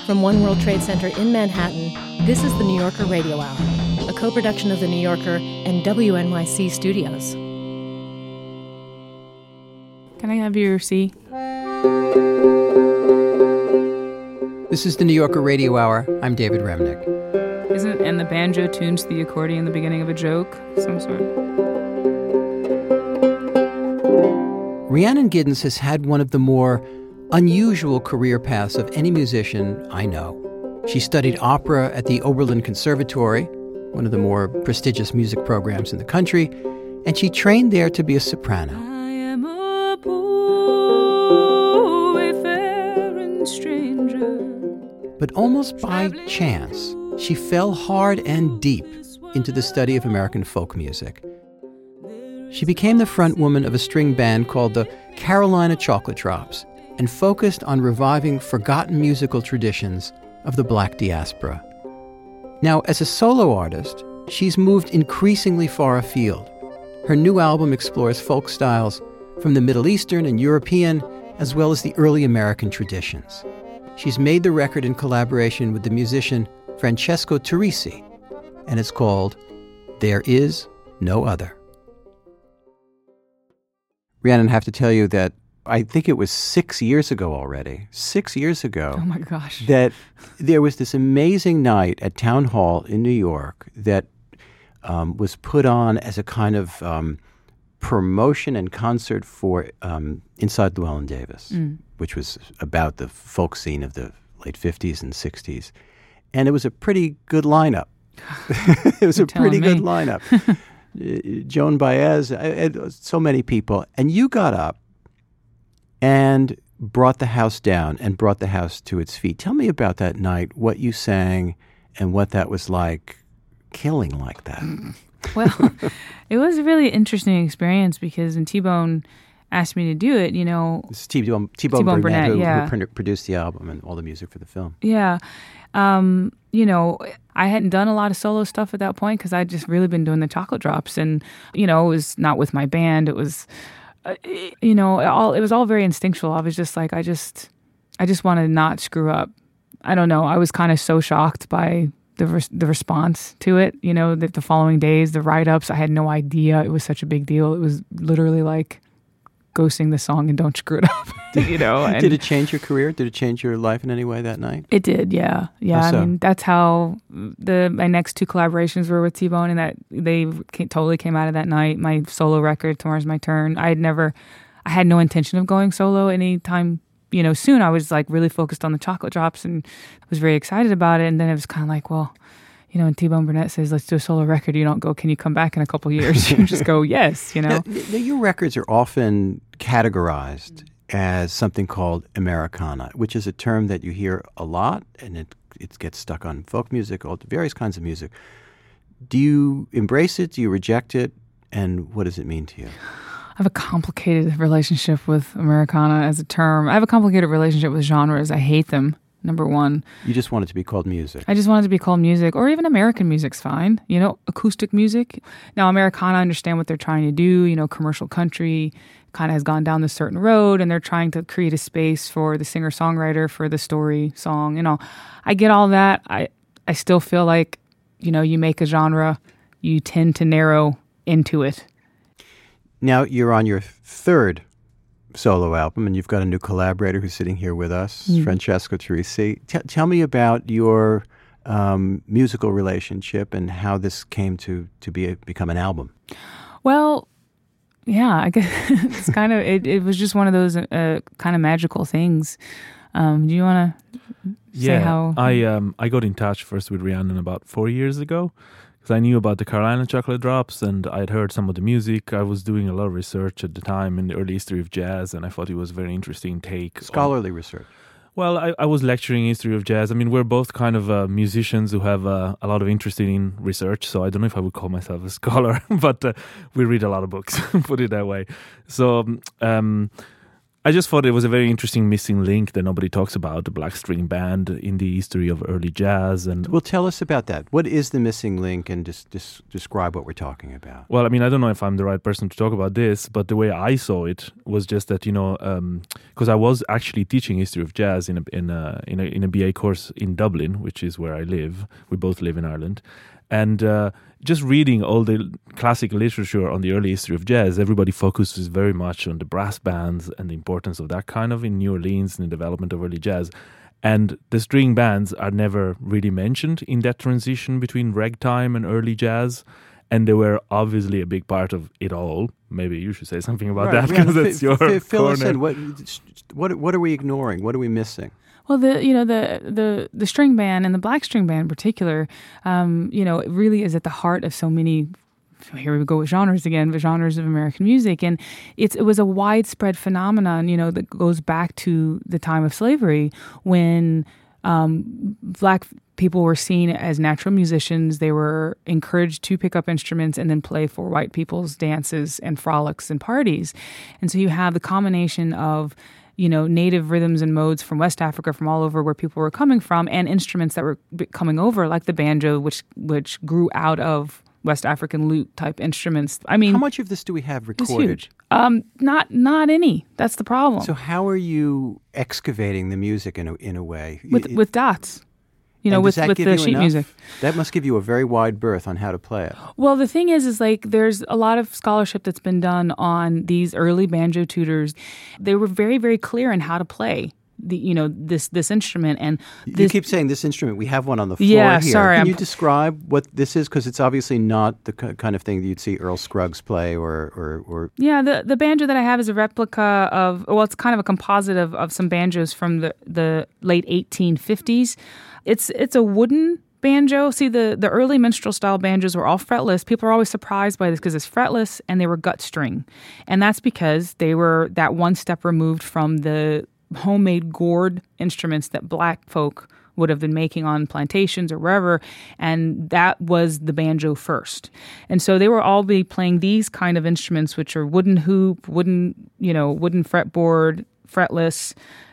From One World Trade Center in Manhattan, this is the New Yorker Radio Hour, a co-production of The New Yorker and WNYC Studios. Can I have your C? This is the New Yorker Radio Hour. I'm David Remnick. Isn't and the banjo tunes to the accordion in the beginning of a joke of some sort? Rhiannon Giddens has had one of the more unusual career paths of any musician I know. She studied opera at the Oberlin Conservatory, one of the more prestigious music programs in the country, and she trained there to be a soprano. I am a poor wayfaring stranger. But almost by chance, she fell hard and deep into the study of American folk music. She became the front woman of a string band called the Carolina Chocolate Drops and focused on reviving forgotten musical traditions of the Black diaspora. Now, as a solo artist, she's moved increasingly far afield. Her new album explores folk styles from the Middle Eastern and European, as well as the early American traditions. She's made the record in collaboration with the musician Francesco Turrisi, and it's called There Is No Other. Rhiannon, I have to tell you that I think it was 6 years ago already, 6 years ago. Oh my gosh. That there was this amazing night at Town Hall in New York that was put on as a kind of promotion and concert for Inside Llewellyn Davis, which was about the folk scene of the late 50s and 60s. And it was a pretty good lineup. It was a pretty good lineup. Joan Baez, so many people. And you got up and brought the house down and brought the house to its feet. Tell me about that night, what you sang and what that was like, killing like that. Well, it was a really interesting experience because when T-Bone asked me to do it, you know... It's T-Bone Burnett, who produced the album and all the music for the film. Yeah. You know, I hadn't done a lot of solo stuff at that point because I'd just really been doing the Chocolate Drops. And, you know, it was not with my band. It was... it was all very instinctual. I was just like, I just want to not screw up. I don't know. I was kind of so shocked by the response to it. You know, the following days, the write-ups, I had no idea it was such a big deal. It was literally like, go sing the song and don't screw it up. You know. And did it change your career? Did it change your life in any way that night? It did. Yeah. How so? I mean, that's how my next two collaborations were with T-Bone, and that they totally came out of that night. My solo record, Tomorrow's My Turn. I had no intention of going solo anytime, you know, soon. I was like really focused on the Chocolate Drops and was very excited about it. And then it was kind of like, well, you know, when T-Bone Burnett says, let's do a solo record, you don't go, can you come back in a couple years? You just go, yes, you know. Now, your records are often categorized as something called Americana, which is a term that you hear a lot, and it gets stuck on folk music, all various kinds of music. Do you embrace it? Do you reject it? And what does it mean to you? I have a complicated relationship with Americana as a term. I have a complicated relationship with genres. I hate them. Number one. You just want it to be called music. I just want it to be called music, or even American music's fine. You know, acoustic music. Now, Americana, I understand what they're trying to do. You know, commercial country kind of has gone down this certain road, and they're trying to create a space for the singer-songwriter, for the story song. You know, I get all that. I still feel like, you know, you make a genre, you tend to narrow into it. Now, you're on your third solo album, and you've got a new collaborator who's sitting here with us, Francesco Turrisi. Tell me about your musical relationship and how this came to become an album. Well, yeah, I guess it's kind of it was just one of those kind of magical things. Do you want to say how? I got in touch first with Rhiannon about 4 years ago. Because I knew about the Carolina Chocolate Drops and I'd heard some of the music. I was doing a lot of research at the time in the early history of jazz, and I thought it was a very interesting take. Scholarly research. Well, I was lecturing history of jazz. I mean, we're both kind of musicians who have a lot of interest in research, so I don't know if I would call myself a scholar, but we read a lot of books, put it that way. So I just thought it was a very interesting missing link that nobody talks about, the Black String Band in the history of early jazz. And Well, tell us about that. What is the missing link, and just describe what we're talking about? well, I mean, I don't know if I'm the right person to talk about this, but the way I saw it was just that, because I was actually teaching history of jazz in a BA course in Dublin, which is where I live. We both live in Ireland. And just reading all the classic literature on the early history of jazz, everybody focuses very much on the brass bands and the importance of that kind of in New Orleans and the development of early jazz. And the string bands are never really mentioned in that transition between ragtime and early jazz. And they were obviously a big part of it all. Maybe you should say something about that, because it's your fill us corner. in. What are we ignoring? What are we missing? Well, the string band and the black string band in particular, it really is at the heart of so many. Here we go with genres again, the genres of American music, and it was a widespread phenomenon, that goes back to the time of slavery when black people were seen as natural musicians. They were encouraged to pick up instruments and then play for white people's dances and frolics and parties, and so you have the combination of native rhythms and modes from West Africa, from all over where people were coming from, and instruments that were coming over, like the banjo, which grew out of West African lute type instruments. I mean, how much of this do we have recorded? It's huge. Not any. That's the problem. So how are you excavating the music in a way? With dots. And with does that give the you sheet enough? music. That must give you a very wide berth on how to play it. Well, the thing is like there's a lot of scholarship that's been done on these early banjo tutors. They were very, very clear in how to play this instrument. And you keep saying this instrument. We have one on the floor Yeah, here. sorry. Can you describe what this is? Because it's obviously not the kind of thing that you'd see Earl Scruggs play or. Yeah, the banjo that I have is a replica of, it's kind of a composite of some banjos from the late 1850s. It's a wooden banjo. See, the early minstrel style banjos were all fretless. People are always surprised by this because it's fretless and they were gut string. And that's because they were that one step removed from the homemade gourd instruments that black folk would have been making on plantations or wherever, and that was the banjo first. And so they were all be playing these kind of instruments, which are wooden hoop, wooden fretboard, fretless,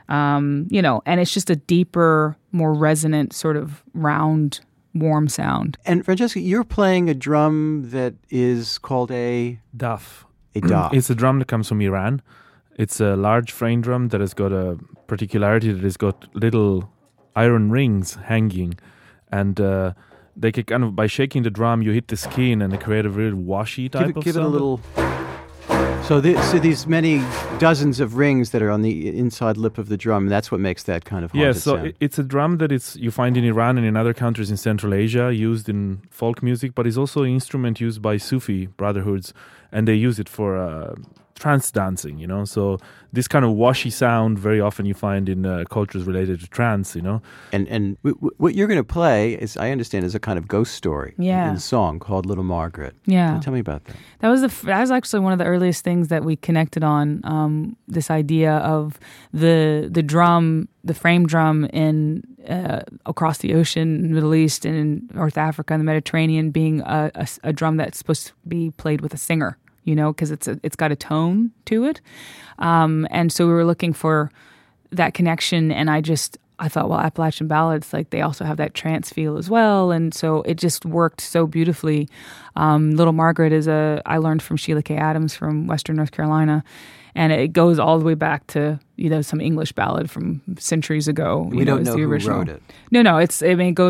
and it's just a deeper, more resonant sort of round, warm sound. And Francesca, you're playing a drum that is called a Daf. A daf. It's a drum that comes from Iran. It's a large frame drum that has got a particularity that has got little iron rings hanging, and they can kind of, by shaking the drum, you hit the skin and they create a really washy type of give sound. it a little. So these many dozens of rings that are on the inside lip of the drum, that's what makes that kind of haunted Yeah, so sound. it's a drum that you find in Iran and in other countries in Central Asia, used in folk music, but it's also an instrument used by Sufi brotherhoods, and they use it for trance dancing, So this kind of washy sound very often you find in cultures related to trance, And what you're going to play is, I understand, is a kind of ghost story Yeah. in song called Little Margaret. Yeah. So tell me about that. That was actually one of the earliest things that we connected on. This idea of the drum, the frame drum in across the ocean, Middle East, and in North Africa and the Mediterranean, being a drum that's supposed to be played with a singer. Because it's got a tone to it, and so we were looking for that connection. And I thought, well, Appalachian ballads, like they also have that trance feel as well, and so it just worked so beautifully. Little Margaret I learned from Sheila K. Adams from Western North Carolina, and it goes all the way back to some English ballad from centuries ago. We don't know the who original. wrote it. No, it's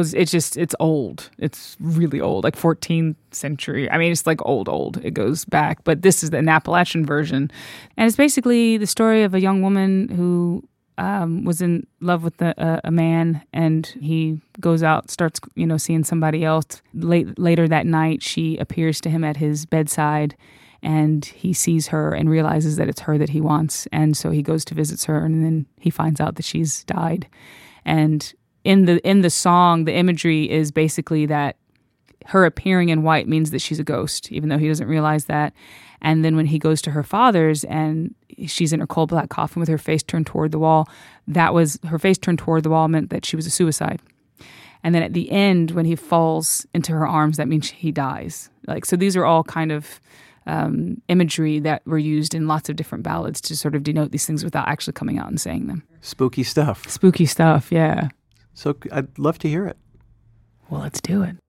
old. It's really old, like 14th century. I mean, it's like old. It goes back, but this is an Appalachian version, and it's basically the story of a young woman who was in love with a man, and he goes out, starts seeing somebody else. Later that night, she appears to him at his bedside, and he sees her and realizes that it's her that he wants. And so he goes to visit her, and then he finds out that she's died. And in the song, the imagery is basically that her appearing in white means that she's a ghost, even though he doesn't realize that. And then when he goes to her father's and she's in her coal black coffin with her face turned toward the wall, her face turned toward the wall meant that she was a suicide. And then at the end, when he falls into her arms, that means he dies. So these are all kind of imagery that were used in lots of different ballads to sort of denote these things without actually coming out and saying them. Spooky stuff. Spooky stuff, yeah. So I'd love to hear it. Well, let's do it.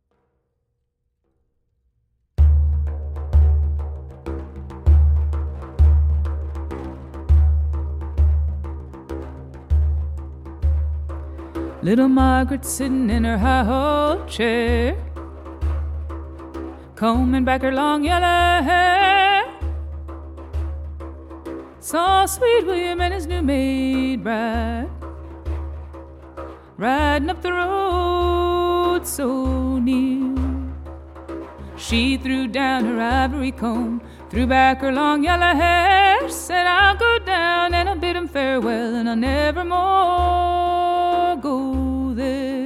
Little Margaret sitting in her high-old chair, combing back her long yellow hair, saw sweet William and his new maid bride riding up the road so near. She threw down her ivory comb, threw back her long yellow hair, said, I'll go down and I'll bid him farewell, and I'll never more go there.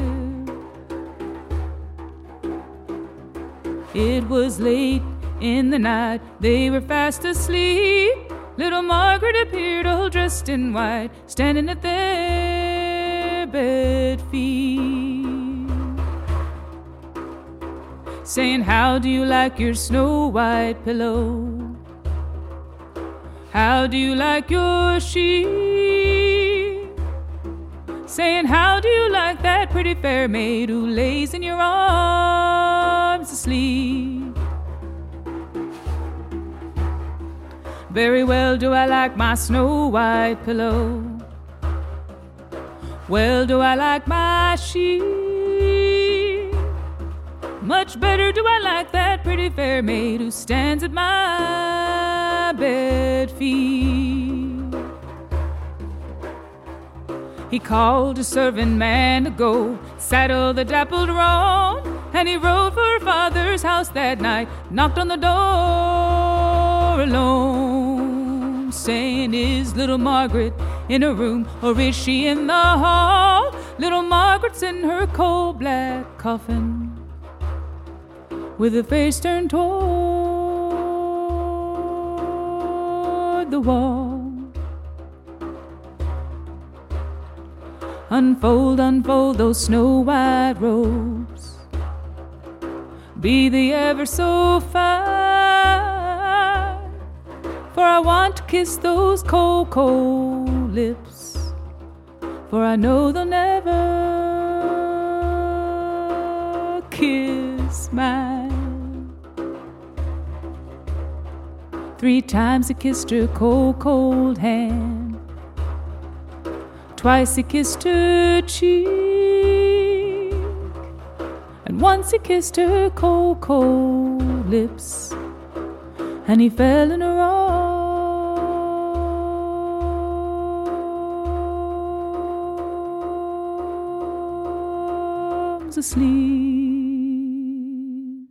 It was late in the night, they were fast asleep. Little Margaret appeared all dressed in white, standing at their bed feet, saying, how do you like your snow white pillow? How do you like your sheet? Saying, how do you like that pretty fair maid who lays in your arms asleep? Very well do I like my snow white pillow. Well do I like my sheet. Much better do I like that pretty fair maid who stands at my bed feet. He called a serving man to go saddle the dappled roan, and he rode for her father's house that night, knocked on the door alone, saying, is little Margaret in her room, or is she in the hall? Little Margaret's in her coal black coffin, with her face turned toward the wall. Unfold, unfold those snow white robes, be they ever so fine, for I want to kiss those cold, cold lips, for I know they'll never kiss mine. 3 times he kissed her cold, cold hand, twice he kissed her cheek, and once he kissed her cold, cold lips, and he fell in her arms asleep.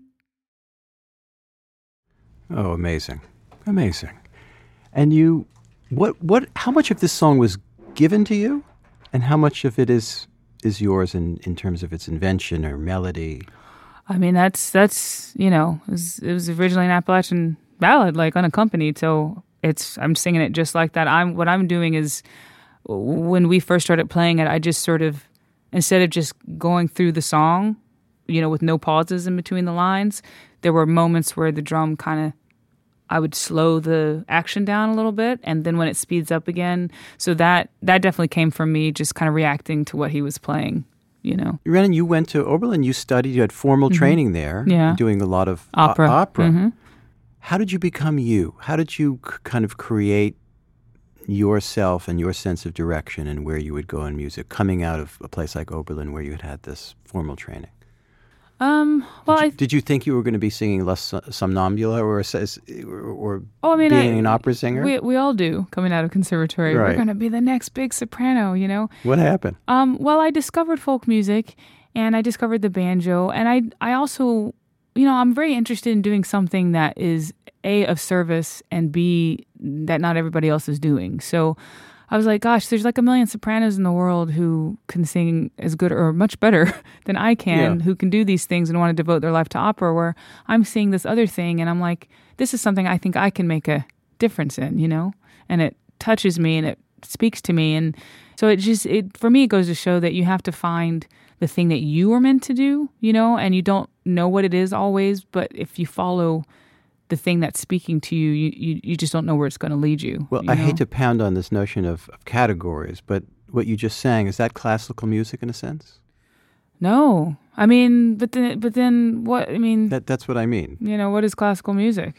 Oh, amazing. Amazing. And you, how much of this song was given to you, and how much of it is yours in terms of its invention or melody? I mean, that's you know, it was originally an Appalachian ballad, like unaccompanied. So I'm singing it just like that. What I'm doing is, when we first started playing it, I just sort of, instead of just going through the song, you know, with no pauses in between the lines, there were moments where the drum kind of, I would slow the action down a little bit, and then when it speeds up again. So that definitely came from me just kind of reacting to what he was playing, you know. Rhiannon, you went to Oberlin, you studied, you had formal training there, doing a lot of opera. Mm-hmm. How did you become you? How did you kind of create yourself and your sense of direction and where you would go in music, coming out of a place like Oberlin where you had this formal training? Did you think you were going to be singing less somnambula or being an opera singer? We all do coming out of conservatory. Right. We're going to be the next big soprano, you know. What happened? Well, I discovered folk music, and I discovered the banjo, and I also, you know, I'm very interested in doing something that is A, of service, and B, that not everybody else is doing. So I was like, gosh, there's like 1 million sopranos in the world who can sing as good or much better than I can, who can do these things and want to devote their life to opera, where I'm seeing this other thing and I'm like, this is something I think I can make a difference in, you know? And it touches me and it speaks to me. And so for me, it goes to show that you have to find the thing that you are meant to do, you know, and you don't know what it is always, but if you follow the thing that's speaking to you, you just don't know where it's going to lead you. Well, I hate to pound on this notion of categories, but what you just sang, is that classical music in a sense? No. I mean, but then what, I mean... That's what I mean. What is classical music,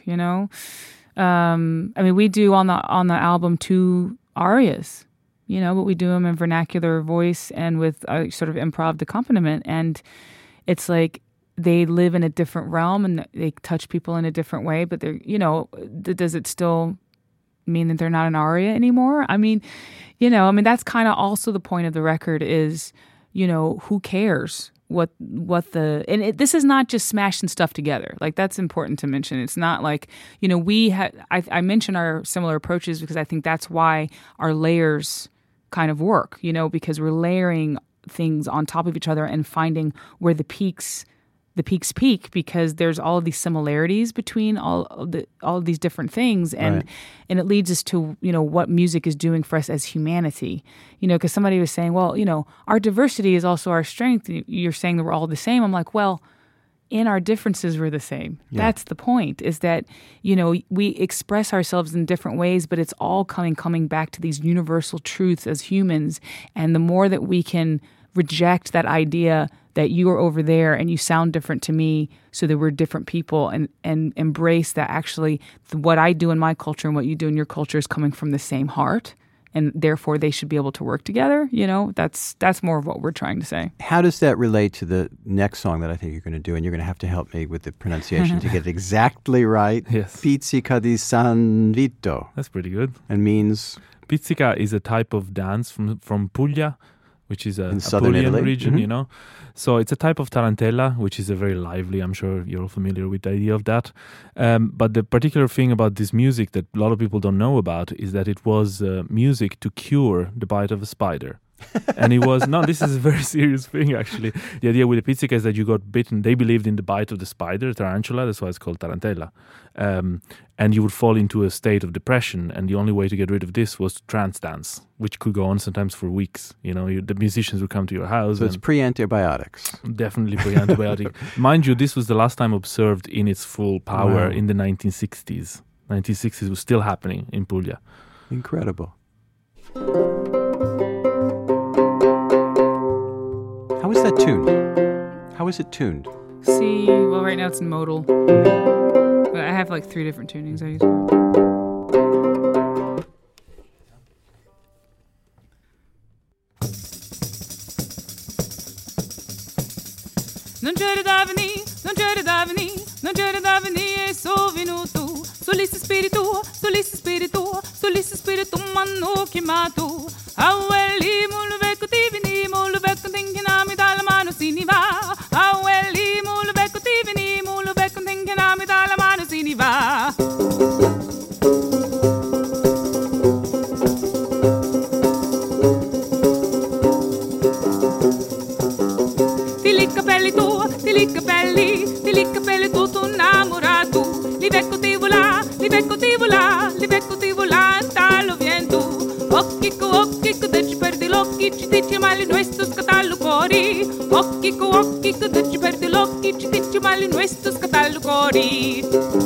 I mean, we do on the album 2 arias, but we do them in vernacular voice and with a sort of improv accompaniment. And it's like they live in a different realm and they touch people in a different way, but they're, does it still mean that they're not an aria anymore? I mean, that's kind of also the point of the record is, who cares this is not just smashing stuff together. Like, that's important to mention. It's not like, I mention our similar approaches because I think that's why our layers kind of work, because we're layering things on top of each other and finding where the peaks peak, because there's all of these similarities between all of these different things, and and it leads us to what music is doing for us as humanity. Because somebody was saying, well, our diversity is also our strength. You're saying that we're all the same. I'm like, well, in our differences we're the same. Yeah. That's the point. Is that we express ourselves in different ways, but it's all coming back to these universal truths as humans. And the more that we can reject that idea that you are over there and you sound different to me, so that we're different people, and embrace that actually what I do in my culture and what you do in your culture is coming from the same heart, and therefore they should be able to work together. That's more of what we're trying to say. How does that relate to the next song that I think you're going to do? And you're going to have to help me with the pronunciation to get it exactly right. Yes. Pizzica di San Vito. That's pretty good. And means? Pizzica is a type of dance from Puglia, which is a southern Apulian Italy region, So it's a type of tarantella, which is a very lively, I'm sure you're all familiar with the idea of that. But the particular thing about this music that a lot of people don't know about is that it was music to cure the bite of a spider. And it was, this is a very serious thing, actually. The idea with the pizzica is that you got bitten. They believed in the bite of the spider, tarantula, that's why it's called tarantella. And you would fall into a state of depression, and the only way to get rid of this was to trance dance, which could go on sometimes for weeks. The musicians would come to your house. So it's pre-antibiotics. Definitely pre-antibiotic. Mind you, this was the last time observed in its full power in the 1960s. 1960s was still happening in Puglia. Incredible. How is that tuned? How is it tuned? C, well, right now it's in modal. But I have like 3 different tunings I use. Non c'era da venire, non c'era da venire, non c'era da venire, so venuto. Solisse spirito, m'hanno chiamato. Awelli, mulu becco ti veni, mulu becco tinkinami dalla mano si ni va. Awelli, mulu becco ti veni, mulu becco tinkinami dalla mano si ni va. Ti li capelli tutto innamorato. Li becco ti volà, li becco ti volà, li becco ti volà dallo vento. Occhi co, te ci perdi l'occhi, ci dici male nuestro scatallo cuori. Occhi co, te ci perdi l'occhi, ci dici male nuestro scatallo cuori.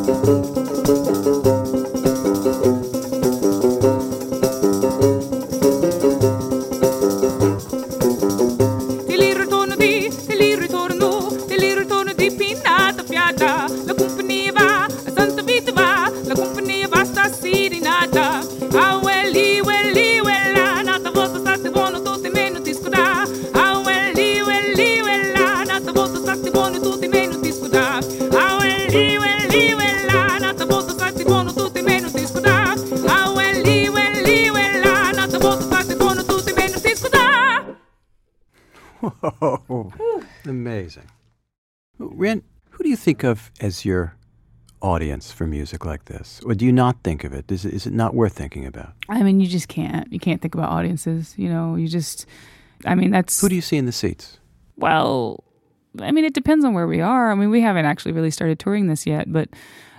La compagnia va, a Santa Vita va, la compagnia va stasera in nata. Ah, welli, nata volta state buono, tutti meno ti scuda. Ah, welli, nata volta state buono, tutti meno ti scuda. Ah, welli, nata volta state buono, tutti meno ti scuda. Ah, welli, nata volta state buono, tutti meno ti scuda. Whoa, amazing. Ren, who do you think of as your audience for music like this? Or do you not think of it? Is it not worth thinking about? I mean, you just can't. You can't think about audiences, that's... Who do you see in the seats? Well, I mean, it depends on where we are. I mean, we haven't actually really started touring this yet, but,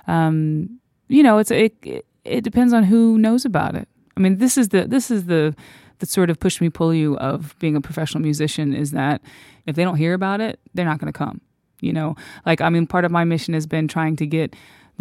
it depends on who knows about it. I mean, this is the sort of push me, pull you of being a professional musician, is that if they don't hear about it, they're not going to come. Part of my mission has been trying to get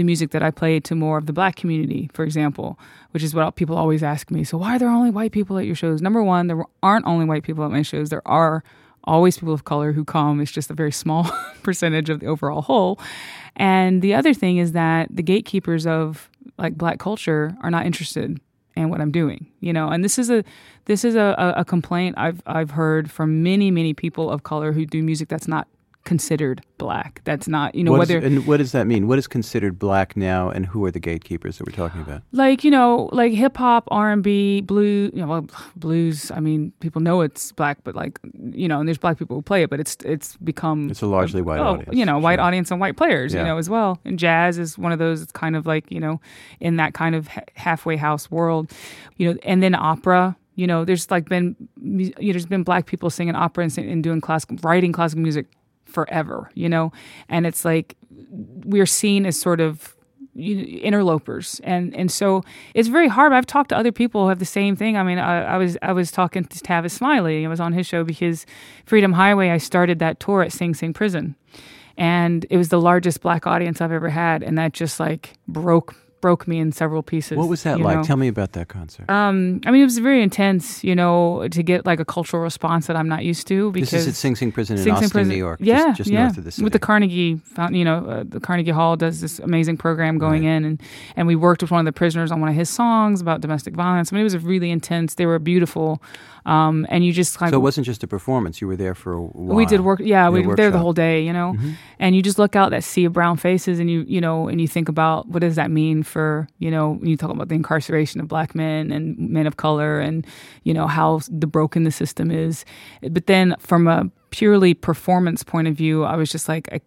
the music that I play to more of the Black community, for example, which is what people always ask me. So why are there only white people at your shows? Number one, there aren't only white people at my shows. There are always people of color who come. It's just a very small percentage of the overall whole. And the other thing is that the gatekeepers of like Black culture are not interested in what I'm doing, you know. And this is a complaint I've heard from many people of color who do music that's not considered Black. That's not, you know, and what does that mean? What is considered Black now, and who are the gatekeepers that we're talking about? Like, you know, like hip hop, R&B, blues, you know, well, blues, I mean, people know it's Black, but like, you know, and there's Black people who play it, but it's become... It's a largely white audience. You know, white audience and white players, you know, as well. And jazz is one of those, it's kind of like, you know, in that kind of halfway house world, you know, and then opera. You know, there's been Black people singing opera and doing writing classical music forever, you know, and it's like we're seen as sort of interlopers, and so it's very hard. I've talked to other people who have the same thing. I mean, I was talking to Tavis Smiley. I was on his show because Freedom Highway, I started that tour at Sing Sing Prison, and it was the largest Black audience I've ever had, and that just like broke me in several pieces. What was that like? Know? Tell me about that concert. I mean, it was very intense, you know, to get like a cultural response that I'm not used to. Because this is at Sing Sing Prison in Austin, New York. Yeah, just north of the city. With the Carnegie, you know, the Carnegie Hall does this amazing program going in, and we worked with one of the prisoners on one of his songs about domestic violence. I mean, it was really intense. They were beautiful. And you just so it wasn't just a performance. You were there for a while. We did work. Yeah, we were there the whole day. You know, and you just look out that sea of brown faces, and you think about what does that mean for, you know, when you talk about the incarceration of Black men and men of color, and you know how broken the system is. But then from a purely performance point of view, I was just like,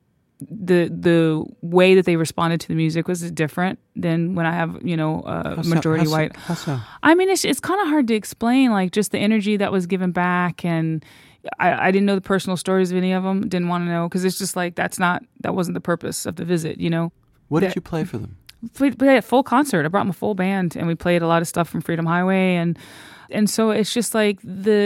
the way that they responded to the music was different than when I have, you know, majority white. How so? I mean, it's kind of hard to explain, like just the energy that was given back, and I didn't know the personal stories of any of them. Didn't want to know, because it's just like that wasn't the purpose of the visit, you know. What did you play for them? We played a full concert. I brought my full band, and we played a lot of stuff from Freedom Highway, and so it's just like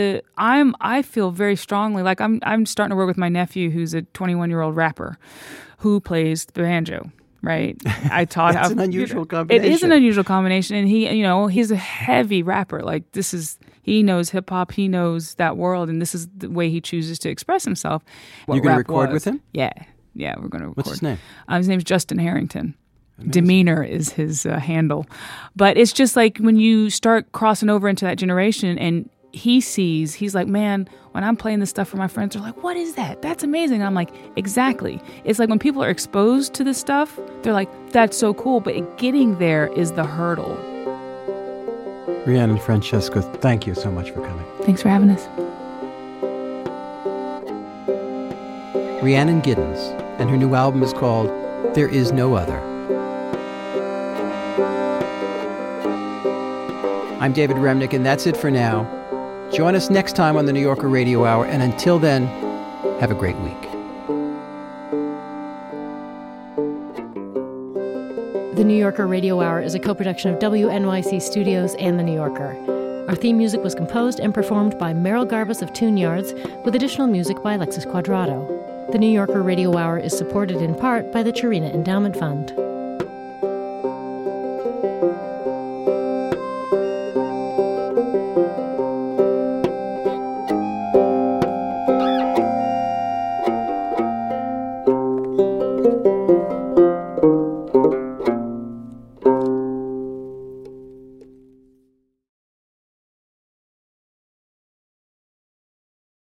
I feel very strongly like I'm starting to work with my nephew, who's a 21-year-old rapper who plays the banjo. Right, I taught. It's an unusual combination. It is an unusual combination, and he's a heavy rapper. Like he knows hip hop, he knows that world, and this is the way he chooses to express himself. You're going to record with him? Yeah, we're going to record. What's his name? His name's Justin Harrington. Amazing. Demeanor is his handle. But it's just like when you start crossing over into that generation, and he's like, man, when I'm playing this stuff for my friends, they're like, what is that? That's amazing. And I'm like, exactly. It's like when people are exposed to this stuff, they're like, that's so cool. But getting there is the hurdle. Rhiannon Francesco, thank you so much for coming. Thanks for having us. Rhiannon Giddens, and her new album is called There Is No Other. I'm David Remnick, and that's it for now. Join us next time on the New Yorker Radio Hour, and until then, have a great week. The New Yorker Radio Hour is a co-production of WNYC Studios and The New Yorker. Our theme music was composed and performed by Merrill Garbus of Tune Yards, with additional music by Alexis Quadrado. The New Yorker Radio Hour is supported in part by the Chirina Endowment Fund.